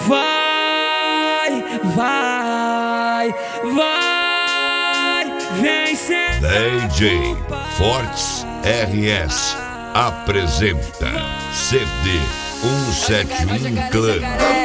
Vai, vai, vai, vem ser. DJ Fortes RS apresenta CD 171 Clã.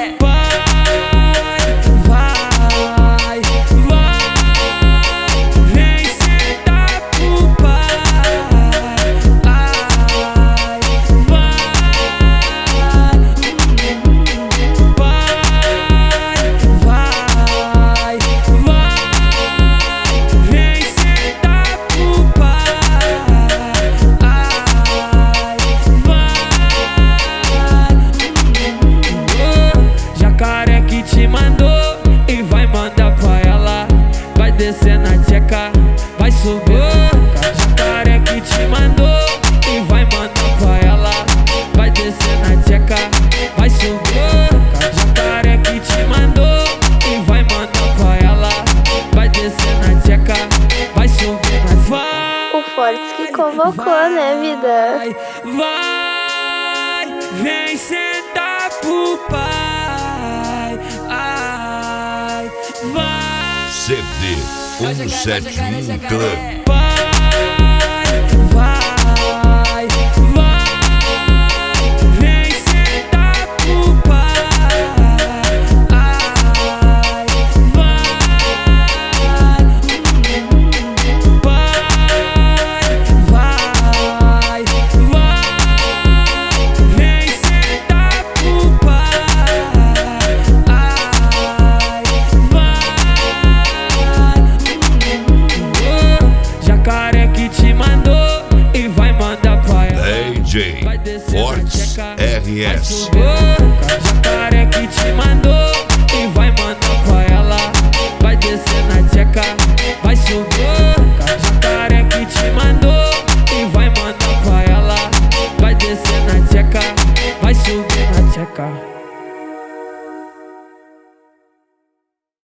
Te mandou e vai mandar pra ela. Vai descer na tcheca, vai subir. Jacaré que te mandou e vai mandar pra ela. Vai descer na tcheca, vai subir. Jacaré que te mandou e vai mandar pra ela. Vai descer na tcheca, vai subir. Vai, O Fortes que convocou, né, vida? Vai, vem sentar pro pai. CD 171 Clã. Vai, vem sentar pro pai. Vai, vem sentar pro pai. Jacaré que te mandou e vai mandar pra ela. DJ Fortes RS. Jacaré que te mandou